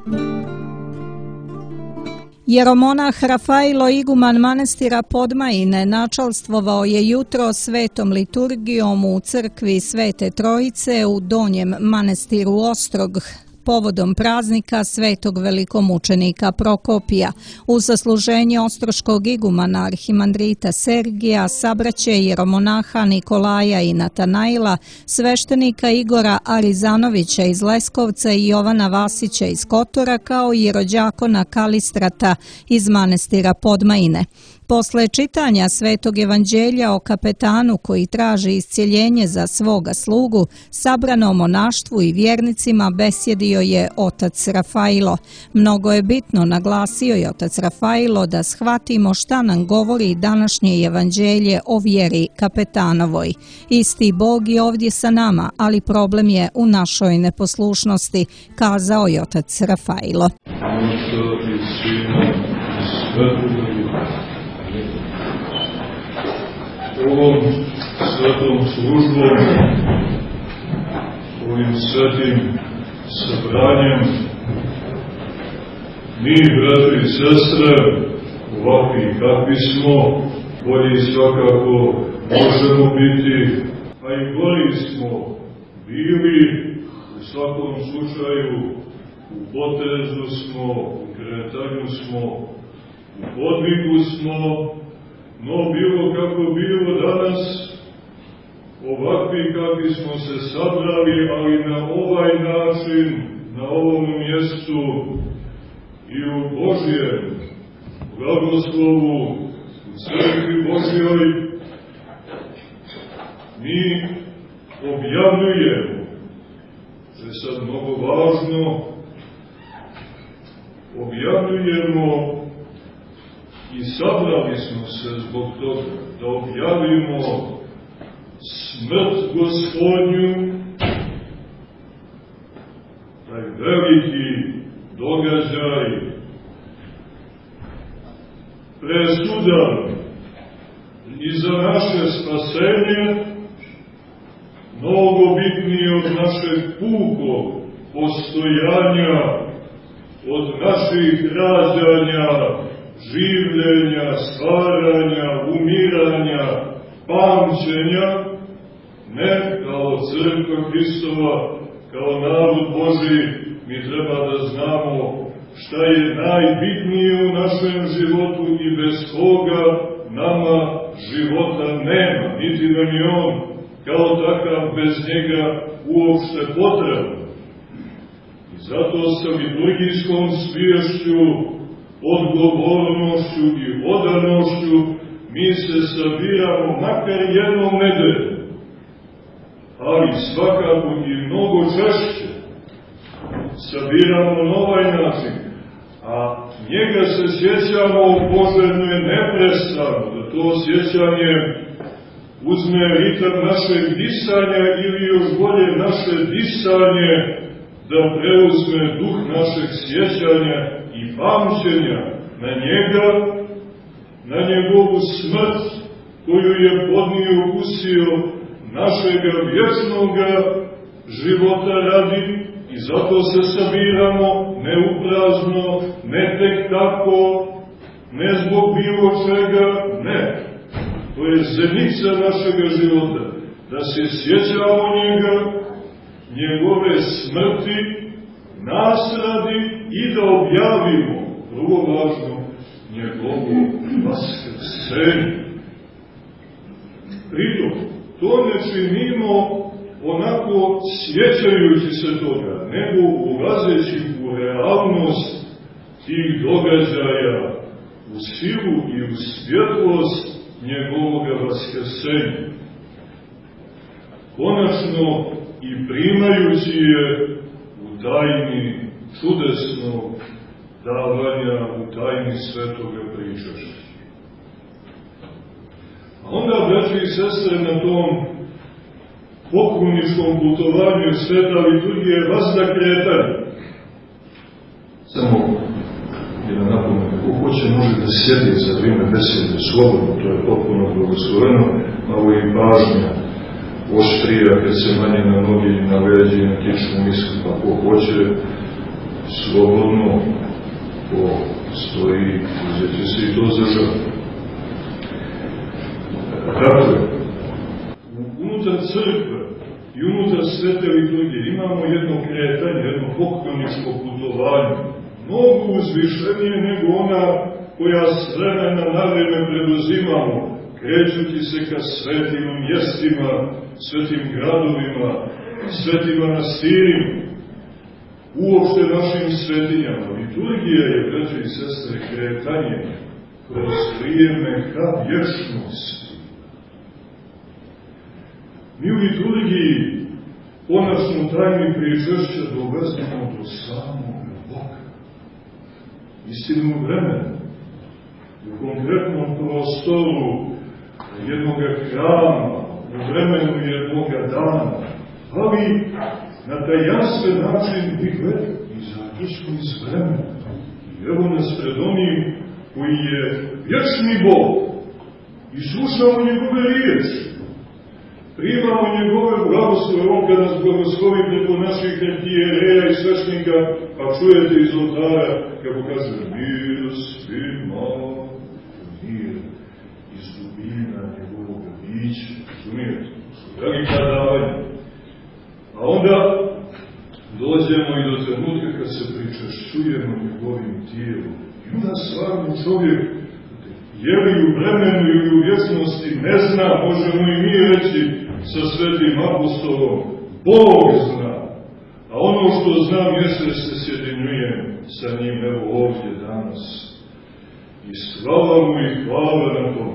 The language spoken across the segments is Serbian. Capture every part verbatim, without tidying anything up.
Jeromonah Rafailo, iguman manastira Podmajine, načalstvovao je jutro svetom liturgijom u crkvi Svete Trojice u Donjem manastiru Ostrog, povodom praznika svetog velikomučenika Prokopija. U zasluženje ostroškog igumana arhimandrita Sergija, sabraće jeromonaha Nikolaja i Natanaila, sveštenika Igora Arizanovića iz Leskovca i Jovana Vasića iz Kotora, kao i rođakona Kalistrata iz manastira Podmajine. Posle čitanja Svetog evanđelja o kapetanu koji traži iscjeljenje za svoga slugu, sabranom monaštvu i vjernicima besjedio je otac Rafailo. Mnogo je bitno, naglasio je otac Rafailo, da shvatimo šta nam govori današnje evanđelje o vjeri kapetanovoj. Isti Bog je ovdje sa nama, ali problem je u našoj neposlušnosti, kazao je otac Rafailo. Ovom svetom službom, ovim svetim sabranjem, mi, brati i sestre, ovakvi kakvi smo, bolji svakako možemo biti, a i bolji smo bili, u svakom slučaju, u potezu smo, u kretanju smo, u podvigu smo, no bilo kako bilo danas, ovakvi kakvi smo se sabrali, ali na ovaj način, na ovom mjestu i u Božjem blagoslovu, u crkvi Božjoj, mi objavljujemo, što je sad mnogo važno, objavljujemo i sabrali smo se zbog toga da objavimo smrt Gospodnju, taj veliki događaj, presudan i za naše spasenje, mnogo bitnije od našeg pukog postojanja, od naših rađanja, življenja, stvaranja, umiranja, pamćenja, ne kao crkva Hristova, kao narod Božji, mi treba da znamo šta je najbitnije u našem životu i bez koga nama života nema, niti nam je on kao takav bez njega uopšte potreban. I zato sa liturgijskom sviješću, odgovornošću i odanošću mi se sabiramo makar jednom nedeljom, ali svakako i mnogo češće sabiramo na ovaj način, a njega se sjećamo poželjno je neprestano, da to sjećanje uzme ritam našeg disanja ili još bolje naše disanje da preuzme duh našeg sjećanja i pamćenja na njega, na njegovu smrt koju je podnio ukusio našega vječnoga života radi, i zato se sabiramo ne uprazno, ne tek tako, ne zbog bilo čega, ne. To je zenica našega života, da se sjećamo njega, njegove smrti, nas radi i da objavimo, vrlo važno, njegovu vaskrsenje. Pritom, to ne činimo onako sjećajući se toga, nego ulazeći u realnost tih događaja, u silu i u svjetlost njegovoga vaskrsenja. Konačno i primajući je u tajni čudesnog davanja, u tajni svetoga pričašća. A onda, braći i sestre, na tom pokloničkom putovanju sveta liturgije vazda kretanje. Samo jedan napomen, ko hoće može da sjedi za vrijeme besede slobodno, to je potpuno blagosloveno, malo i pažnja oštrija kad se manje na nogi, na leđi, na kičmu misli, pa ko hoće slobodno, ko stoji, uzeti se i to za žrtvu. Dakle, unutar crkve i unutar svete liturgije imamo jedno kretanje, jedno pokloničko putovanje, mnogo uzvišenije nego ona koja s vremena na vreme preduzimamo, krećući se ka svetim mjestima, svetim gradovima, svetim manastirima, uopšte našim svetinjama. Liturgija je, braće i sestre, kretanje kroz vrijeme ka vječnosti. Mi u liturgiji konačnu tajnu pričešća dolazimo do samog Boga. Istinu vremena, u konkretnom prostoru jednog hrama, u vremenu jednog dana, ali na tajanstven način mi gledamo i zato smo iz vremena. I evo nas pred onim koji je vječni Bog i slušamo njegove riječi. Primamo njegove blagoslove, on kad nas blagoslovi preko naših arhijereja i svešnika, pa čujete iz oltara, kako kaže, mir svima, mir iz dubina njegovog bića, razumijete, velika davanja. A onda dođemo i do trenutka kad se pričešćujemo njegovim tijelom. I onda stvarno čovjek, je li u vremenu ili u vječnosti, ne zna, možemo i mi reći sa svetim apostolom, Bog zna. A ono što znam jeste se sjedinjujem sa njim, evo ovdje danas. I slava mu i hvala na tom.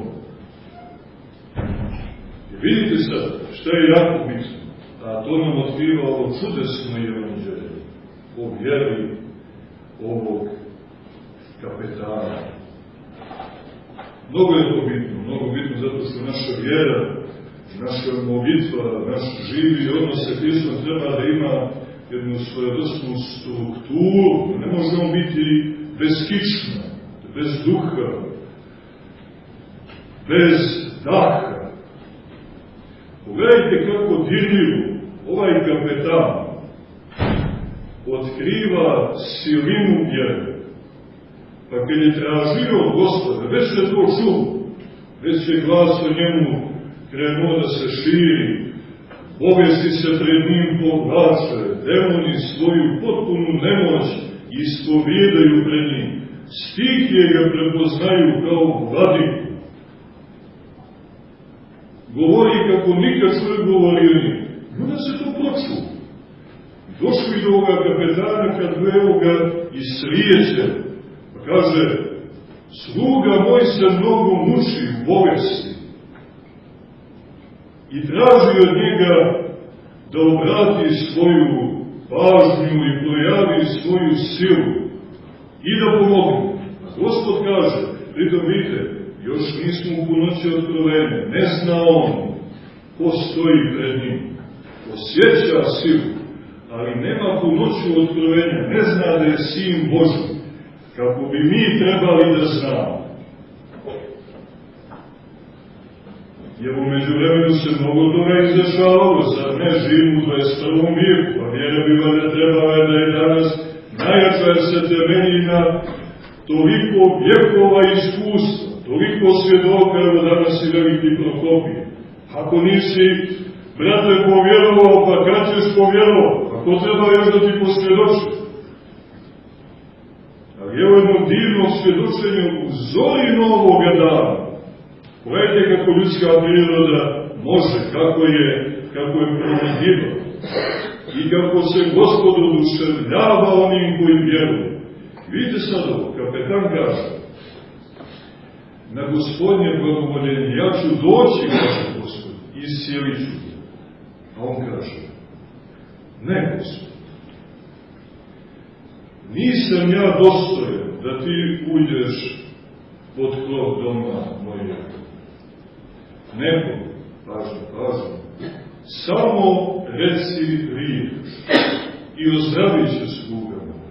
I vidite sad, šta je jako bitno, a to nam otkriva ovo čudesno evanđelje o vjeri ovog kapetana. Mnogo je to bitno, mnogo bitno zato što naša vjera, naša molitva, naš živi odnos sa Hristom treba da ima jednu svojevrsnu strukturu. Ne možemo biti beskična, bez duha, bez daha. Pogledajte kako dirljivo ovaj kapetan otkriva silinu vjere. Pa kad je tražio Gospoda, već se to čuo, već je glas o njemu krenuo da se širi, bolesti se pred njim povlače, demoni svoju potpunu nemoć ispovijedaju pred njim, stihije ga prepoznaju kao vladiku. Govori kako nikad čovjek govorio njim. I onda se to počuo. Došli do ovoga kapetana kad evo ga isrijeće. Pa kaže, sluga moj se mnogo muči u bolesti. I traži od njega da obrati svoju pažnju i projavi svoju silu i da pomogne. A Gospod kaže, pritom vidite, još nismo u punoći otkrovenja, ne zna on ko stoji pred njim, osjeća silu, ali nema punoću otkrovenja, ne zna da je Sin Božji, kako bi mi trebali da znamo. Jer u međuvremenu se mnogo toga izdešavalo, zar ne živimo u dvadeset prvom vijeku, a vjera bi valjda trebala da je danas najjača jer se temelji na toliko vjekova iskustva, toliko svjedoka, evo danas i veliki Prokopije. Ako nisi, brate, povjerovao, pa kad ćeš povjerovao? Ako treba još da ti posvjedoči? Ali evo jedno divno svjedočenje u zori novoga dana. Pogledajte kako ljudska priroda može, kako je, kako je promjenjiva i kako se Gospod oduševljava onim koji vjeruju. Vidite sad ovo, kapetan kaže, na Gospodnje blagovoljenje, ja ću doći, kaže Gospod, i iscijelit ću ga. A on kaže, ne, Gospod, nisam ja dostojan da ti uđeš pod krov doma mojeg. Neko, pažno, pažno, samo reci riječ i ozdravit će sluga moja.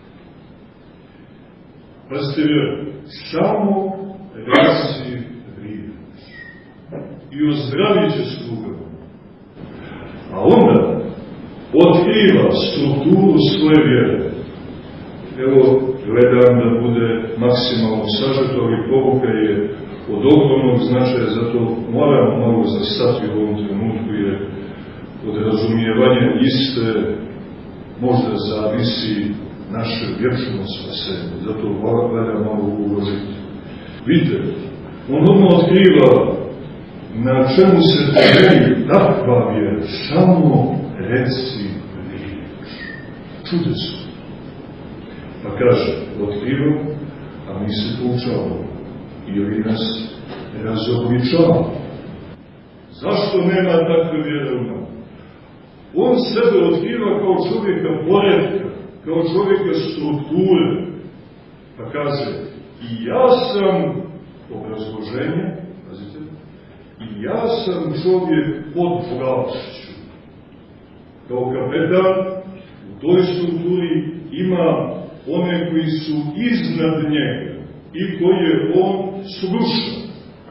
Pazite vjeru, samo reci riječ i ozdravit će sluga moja. A onda otkriva strukturu svoje vjere. evo, gledam da bude maksimalno sažeto, ali poruka je od ogromnog značaja, zato moramo malo zastati u ovom trenutku, jer od razumijevanja iste možda zavisi naše vječno spasenje, zato valja malo uložiti. Vidite, on odmah otkriva na čemu se temelji takva vjera, samo reci riječ. Čudesno. Pa kaže, otkriva, a mi se poučavamo, ili nas razobličava. Zašto nema takve vjere u nama? On sebe otkriva kao čovjeka poretka, kao čovjeka strukture. Pa kaže, i ja sam, obrazloženje, pazite, i ja sam čovjek pod vlašću. Kao kapetan, u toj strukturi ima one koji su iznad njega i koje on sluša.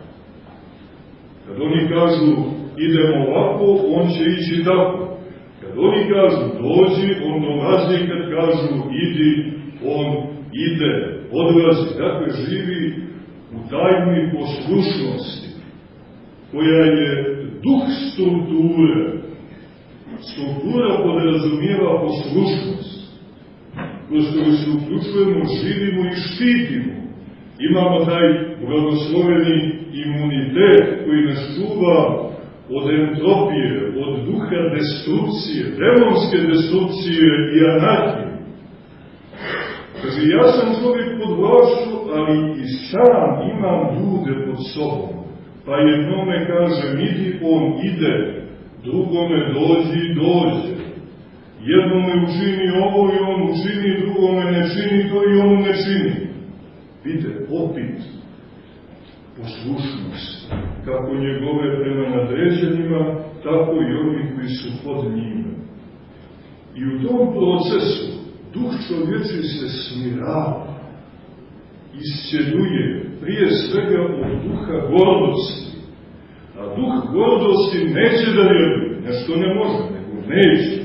Kad oni kažu, idemo ovako, on će ići tako. Kad oni kažu dođi, on dolazi, kad kažu idi, on ide, odlazi. Dakle, živi u tajni poslušnosti, koja je duh strukture. Struktura podrazumijeva poslušnost, kroz koju se uključujemo, živimo i štitimo. Imamo taj blagosloveni imunitet koji nas čuva od entropije, od duha destrukcije, demonske destrukcije i anarhije. Kaže, ja sam čovjek pod vlašću, ali i sam imam ljude pod sobom. Pa jednome kaže, idi, on ide, drugome dođi, dođe. Jednome učini ovo i on učini, drugome ne čini to i on ne čini. Vidite, opet, poslušnost, kako njegove prema nadređenima, tako i onih koji su pod njima. I u tom procesu duh čovječi se smirava, iscjeljuje, prije svega od duha gordosti. A duh gordosti neće da vjeruje, nešto ne može, nego neće.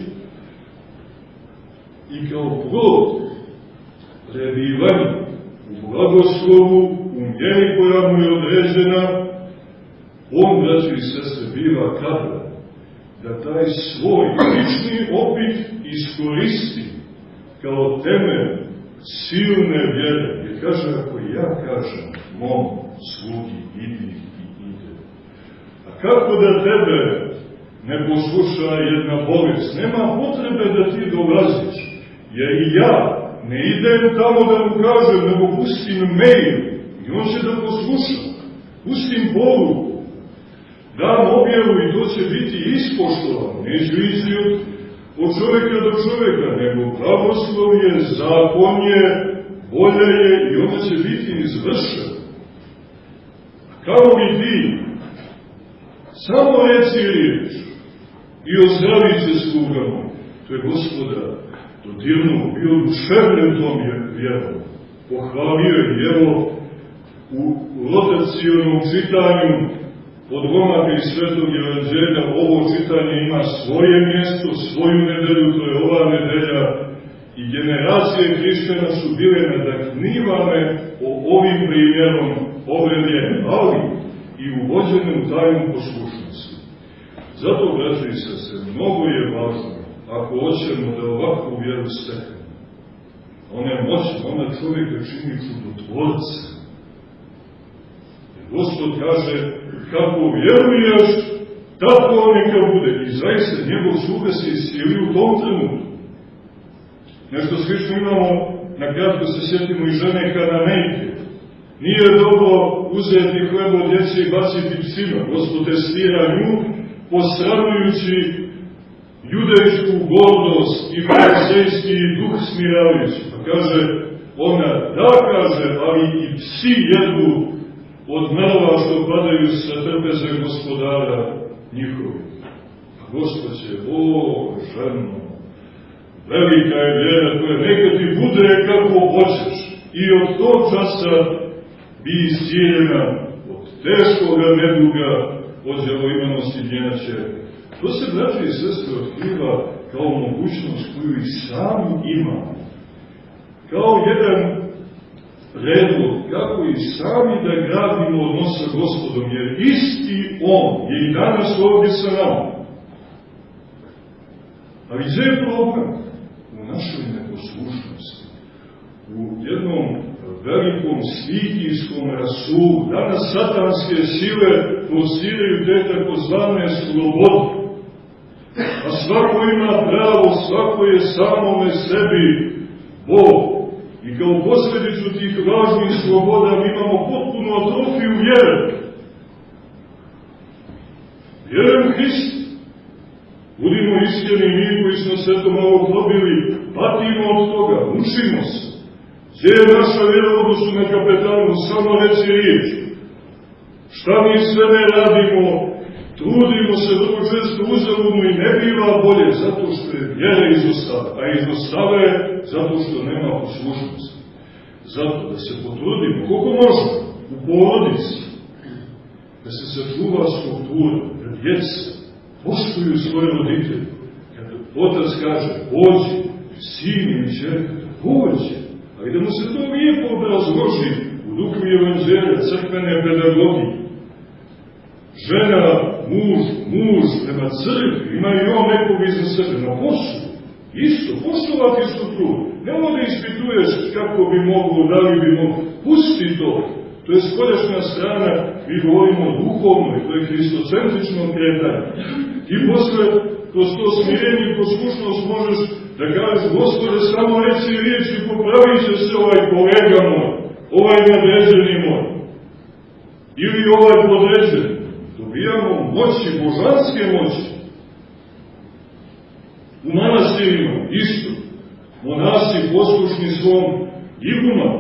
I kao plod prebivanja u blagoslovu, u mjeri koja mu je određena, on, braći i sestre, biva kada? Da taj svoj lični opit iskoristi kao temelj silne vjere. Jer kaže, ako ja kažem mom slugi, idi i ide. A kako da tebe ne posluša jedna bolest? Nema potrebe da ti dolaziš, jer i ja ne idem tamo da mu kažem, nego pustim mail i on će da posluša. Pustim poruku, dam objavu i to će biti ispoštovano. Neću ići od, od čovjeka do čovjeka, nego pravoslovje, zakonje, volja je i ona će biti izvršena. A kao li ti, samo reci riječ i ozdravit će slugama. To je Gospoda dodirnuo, bio duševljen tom vjerom. Pohvalio je, evo, u rotacionom čitanju odlomaka iz Svetog Evanđelja ovo čitanje ima svoje mjesto, svoju nedelju, to je ova nedelja, i generacije hrišćana su bile nadahnivane o ovim primjerom ove vjere, ali i uvođene u tajnu poslušnosti. Zato, braći i sestre, mnogo je važno, ako hoćemo da ovakvu vjeru steknemo. Ona je moćna, ona čovjeka čini čudotvorca. Jer Gospod kaže, kako vjeruješ, tako neka bude. I zaista njegov sluga se iscijeli u tom trenutku. Nešto slično imamo, na kratko se sjetimo i žene Kananejke. Nije dobro uzeti hleb od djece i baciti psima. Gospod testira nju, posradujući judejsku gordost i farisejski duh smiravajući. Pa kaže, ona da kaže, ali i psi jedu od mrva što padaju sa trpeze Gospodara njihovi. A Gospod će, o, ženo, velika je vjera, to je neka ti bude kako hoćeš. I od tog časa bi iscijeljena od teškoga neduga, od djavoimanosti njena čerka. To se, braći i sestre, otkriva kao mogućnost koju i sami imamo. kao jedan predlog kako i sami da gradimo odnos sa Gospodom, jer isti On je i danas ovdje sa nama. Ali gdje je problem? U našoj neposlušnosti. U jednom velikom stihijskom rasulu. Danas satanske sile forsiraju te takozvane slobode. A svako ima pravo, svako je samome sebi Bog. I kao posljedicu tih lažnih sloboda mi imamo potpuno atrofiju vjere. Vjerujem Hristu. Budimo iskreni, mi koji smo se to malo probili, patimo od toga, učimo se. Gdje je naša vjera u odnosu na kapetanu, samo reci riječ. Šta mi sve ne radimo, trudimo se vrlo često uzaludno i ne biva bolje, zato što je vjera izostava, a izostava je zato što nema poslušnosti. Zato da se potrudimo, koliko može, u porodici, da se sačuva struktura, da djeca poštuju svoje roditelje. Kad otac kaže, pođi, sin ili čerka, pođi, ali da mu se to lijepo obrazloži u duhu evanđelja, crkvene pedagogije. Žena, muž, muž prema crkvi, ima i on nekog iza sebe na poslu. Isto, poštovati strukturu. Nemoj da ispituješ kako bi moglo, da li bi moglo. Pusti to. To je spoljašnja strana, mi govorimo o duhovnoj, to je hristocentrično kretanje. I posle, kroz to smirenje i poslušnost možeš da kažeš, Gospode, samo reci riječ i popravit će se ovaj kolega moj, ovaj nadređeni moj, ili ovaj podređeni. Dobijamo moći, božanske moći. U manastirima, isto, monasi poslušni svom igumanu,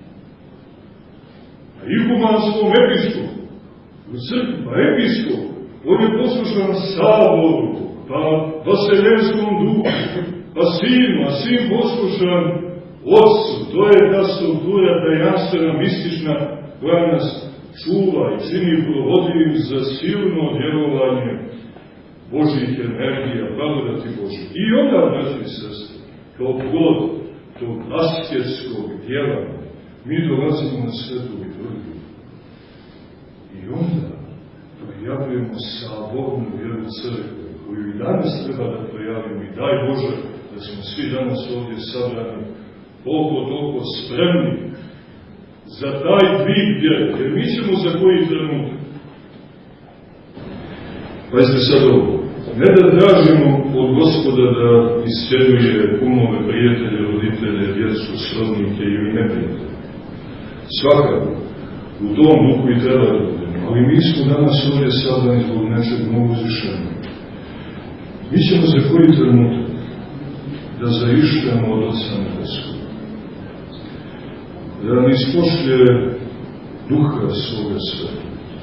a iguman svom episkopu, u crkvi, pa episkop, on je poslušan saboru, pa vaseljenskom duhu, pa sinu, a sin poslušan otcu. To je ta struktura tajanstvena, mistična, koja nas čuva i čini provodivim za silno djelovanje Božjih energija, blagodati Božje. I onda, braći i sestre, kao plod tog asketskog djelanja, mi dolazimo na svetu liturgiju. I onda projavljujemo sabornu vjeru crkve, koju i danas treba da projavimo. I daj Bože da smo svi danas ovdje sabrani, koliko toliko spremni za taj dvig vjere, jer mi ćemo za koji trenutak. Pazite sad ovo, ne da tražimo od Gospoda da iscjeljuje kumove, prijatelje, roditelje, djecu, srodnike ili neprijatelje. Svakako, u tom duhu i treba da budemo, ali mi smo danas ovdje sabrani zbog nečeg mnogo uzvišenja. Mi ćemo za koji trenutak da zaišljamo od Oca Nebeskog, da nam ispošlje duha svoga sveta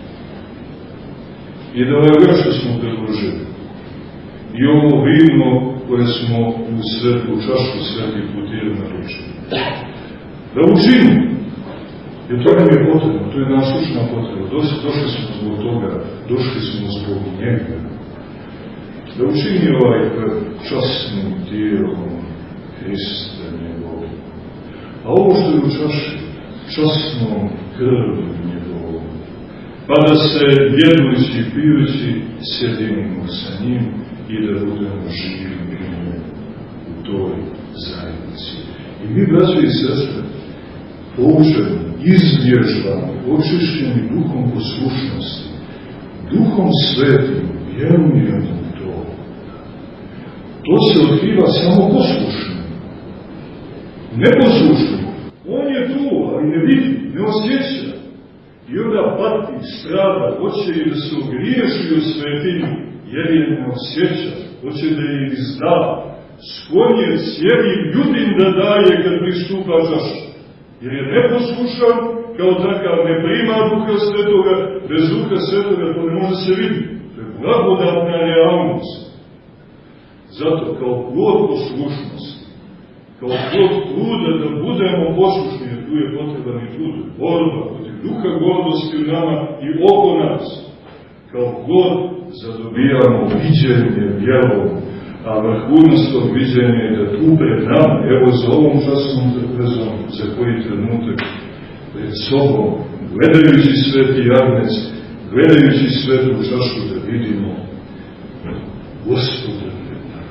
i da ovaj vrš što smo predložili i ovo vino koje smo u svetu, u čašku svetih putira naručili, da učinimo, jer to nam je potrebno, to je nasušna potreba. Došli smo zbog toga, došli smo zbog njega. Da učini ovaj časnim tijelom Hrista njegovog. A ovo što je u čaši, časnom krvim njegovom. Pa da se jedujući i pijući sjedinimo sa njim i da budemo živi njim u toj zajednici. I mi, braći i sestre, poučeni, izvježbani, očišćeni duhom poslušnosti, duhom svetim, vjerujemo u to. To se otkriva samo poslušnim. Neposlušnim. On je tu, ali ne vidi, ne osjeća. I onda pati, strada, hoće i da se ogriješi u svetinju, jer je ne osjeća, hoće da je izda. Sklon je cijeli ljudin da daje kad pristupa čašu. Jer je neposlušan, kao takav ne prima Duha Svetoga, bez Duha Svetoga to ne može se vidjeti. To je blagodatna realnost. Zato kao plod poslušnosti, kao plod truda da budemo poslušni, jer tu je potreban i trud, borba protiv duha gordosti u nama i oko nas, kao plod zadobijamo viđenje vjerom, A vrhunac tog viđenja je da tu pred nama, evo za ovom časnom trpezom, za koji trenutak pred sobom, gledajući sveti jagnec, gledajući svetu čašu, da vidimo Gospoda pred nama.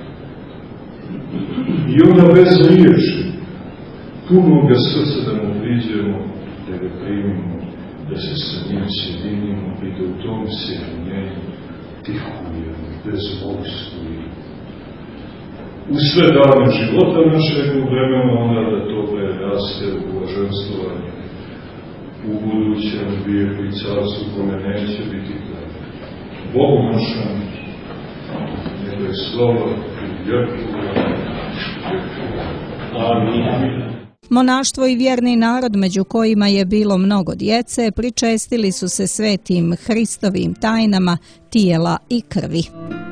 I ona bez riječi, punoga srca da mu priđemo, da ga primimo, da se sa njim sjedinimo i da u tom sjedinjenju tihujemo, bezmolstujemo. U sve dane života našeg vremena, onda da to raste u blaženstovanju, u budućem vijeku i carstvu kome neće biti kraja. Bogu našem, neka je slava i vjeku. Amin. Monaštvo i vjerni narod, među kojima je bilo mnogo djece, pričestili su se svetim Hristovim tajnama tijela i krvi.